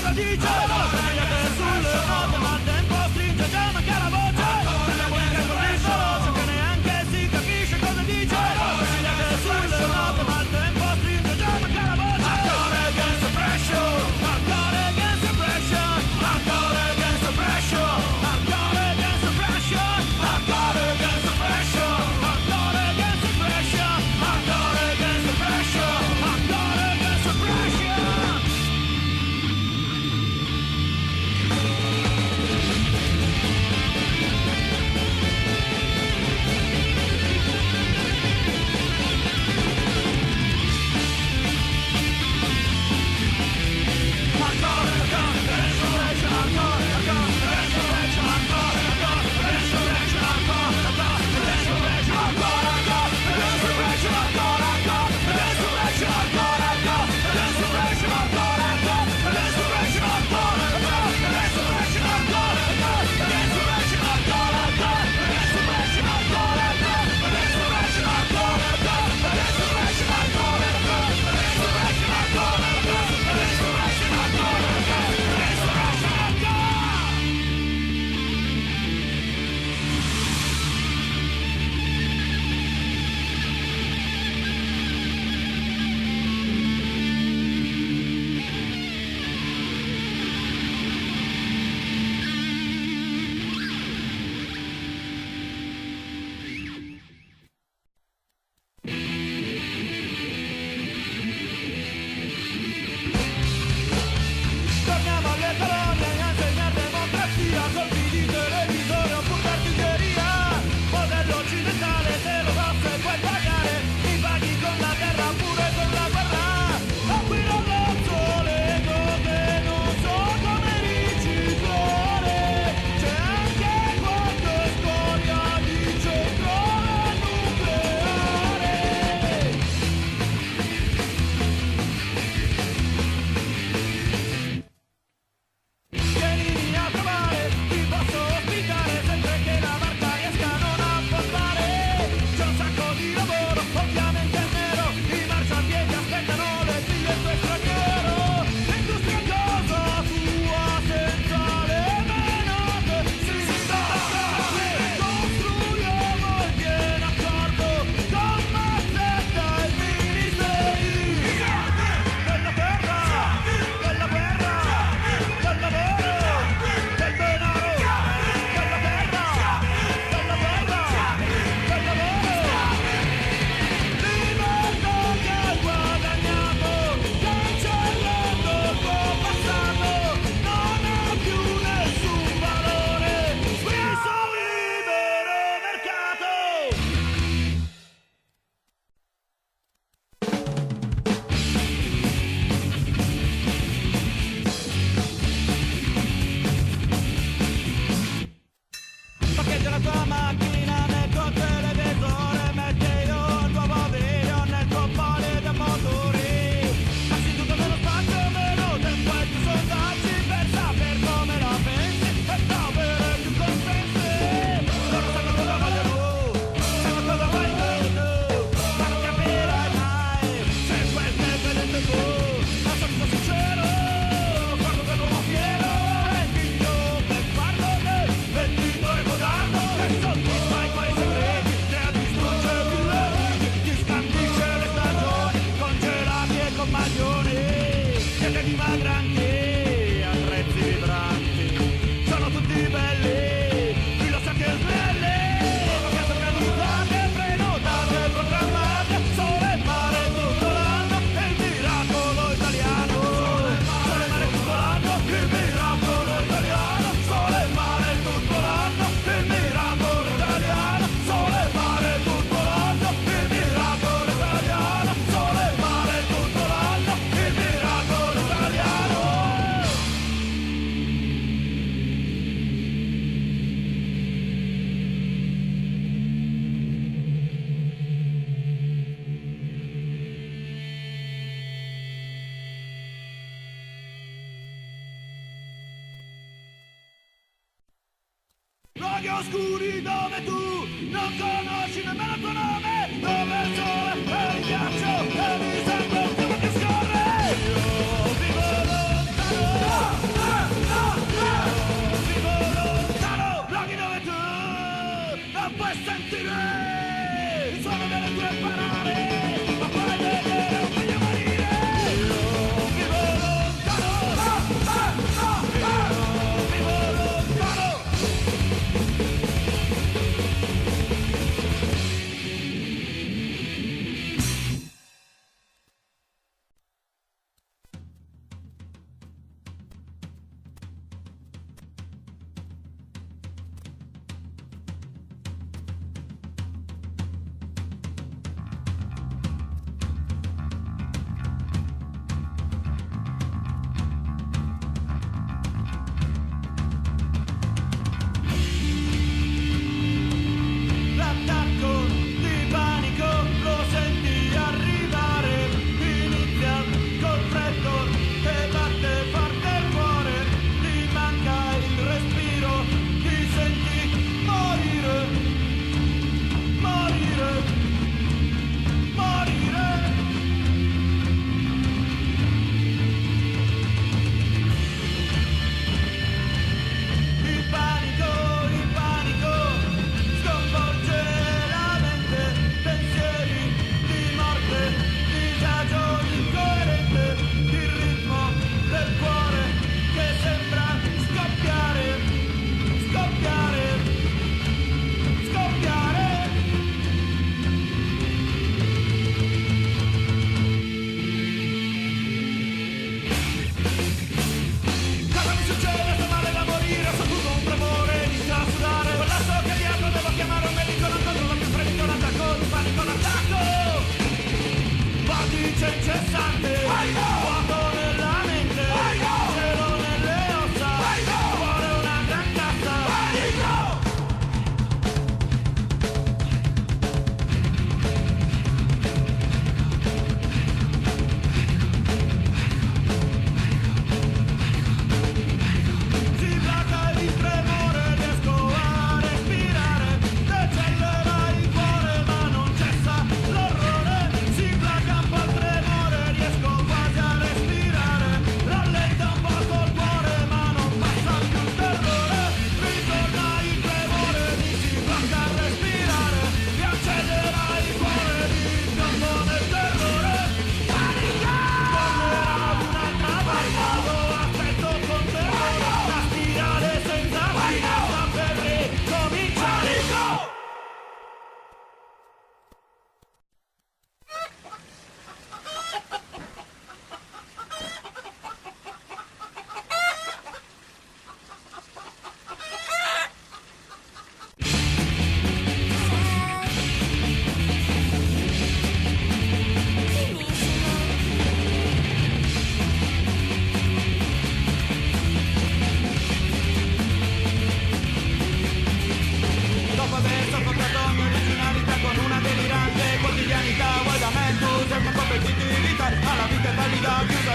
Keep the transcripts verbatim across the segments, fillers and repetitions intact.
luoghi oscuri dove tu non conosci nemmeno il tuo nome, dove il sole è il ghiaccio e mi sento il tempo che scorre. Io vivo lontano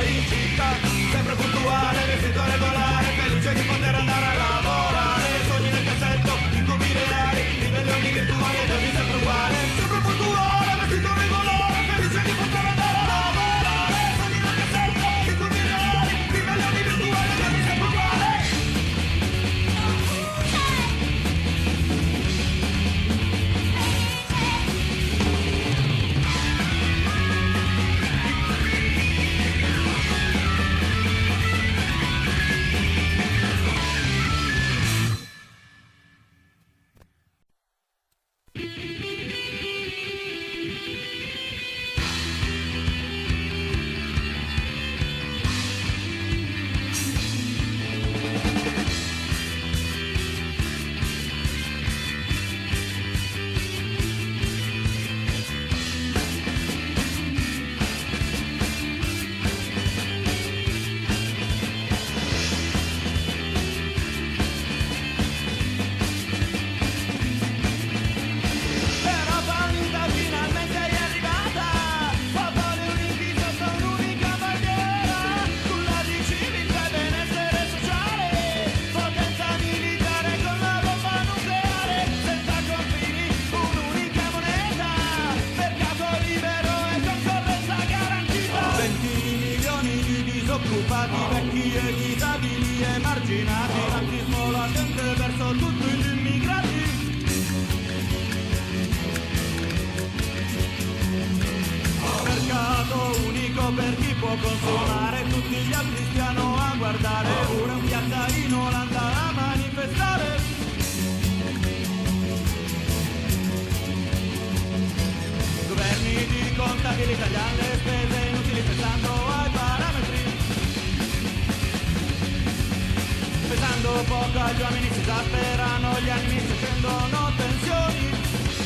in città, sempre puntuale, vestito regolare, felice di poter andare a lavorare. Sogni nel cassetto, incubi reali, ribellioni virtuali ed ogni sempre uguale. Sempre puntuale, vestito regolare, felice di poter andare a lavorare. Sogni nel cassetto, incubi reali, ribellioni virtuali ed ogni sempre uguale. Occupati, vecchi e disabili, emarginati, razzismo latente verso tutti gli immigrati. Mercato unico per chi può consumare, tutti gli altri stiano a guardare, pure un piazza in Olanda a manifestare. Governi di contabilità, le spese inutili pensando ai parametri. Pensando poco agli uomini si esasperano gli animi, si accendono tensioni.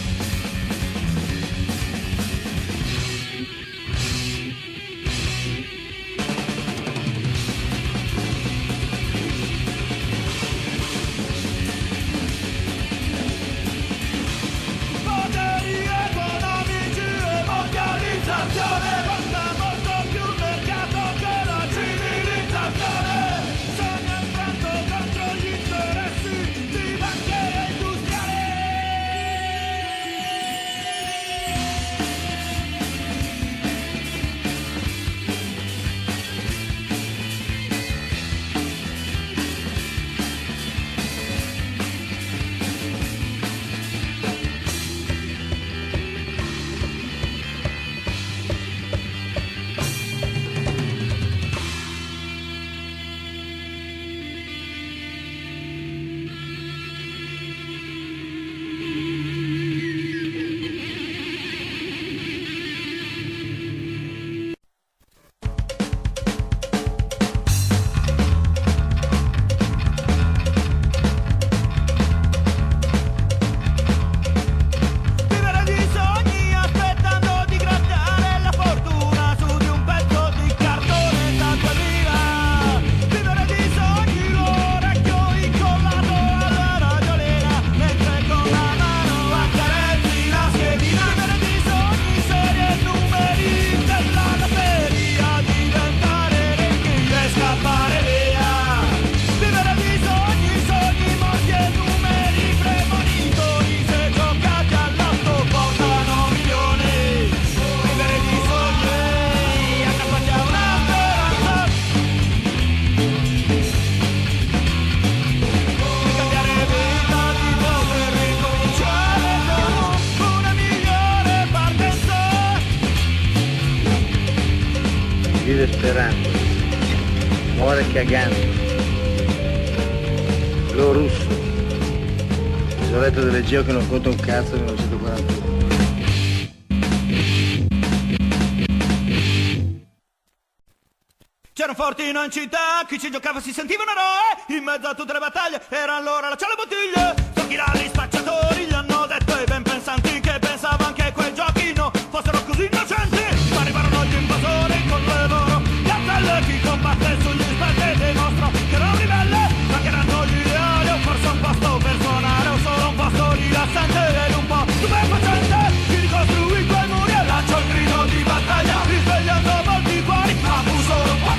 Poteri economici e mondializzazione, basta molto più mercato che la civilizzazione. Contro gli interessi di banchieri industriali. Vive sperando, muore cagando. Lo russo, isoletto delle Geo che non conta un cazzo nel millenovecentoquarantuno. C'erano fortino in città, chi ci giocava si sentiva un eroe. In mezzo a tutte le battaglie era allora la ciala bottiglie. Giochi ralli spacciatori gli hanno detto ai ben pensanti che pensavano che quei giochi no fossero così innocenti. Ma arrivarono gli invasori con le loro cartelle. Chi combatte sugli spalti dimostrò che era un ribelle. Ma che erano gli ideali o forse un posto per suonare o solo un posto rilassante ed un po' stupefacente. Chi ricostruì quei muri e lanciò il grido di battaglia risvegliando molti cuori. Ma fu solo un po'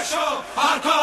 show, hardcore.